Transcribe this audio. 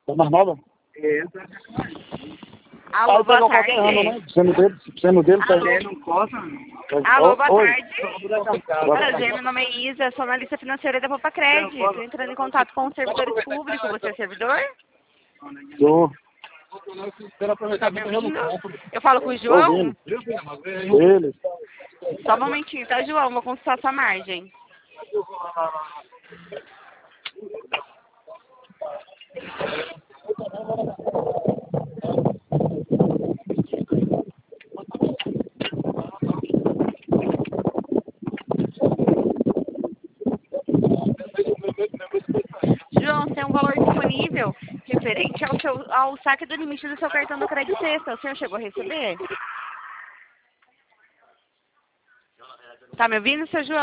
É mais nova? É. Pegou Alô, boa qualquer ano, tarde. né? Sendo dele, tá... É, não posso, não. Alô, boa Oi. tarde. Boa Prazer, tarde. meu nome é Isa, sou analista financeira da Popa Crédito. Estou entrando em contato com os servidores públicos. Você é servidor? Tô Tá me ouvindo? Eu falo com o ouvindo. João? Ele. Só um momentinho, tá, João? Vou consultar sua margem. João, tem um valor disponível referente ao saque do limite do seu cartão do Crédito Sexta. O senhor chegou a receber? Tá me ouvindo, seu João?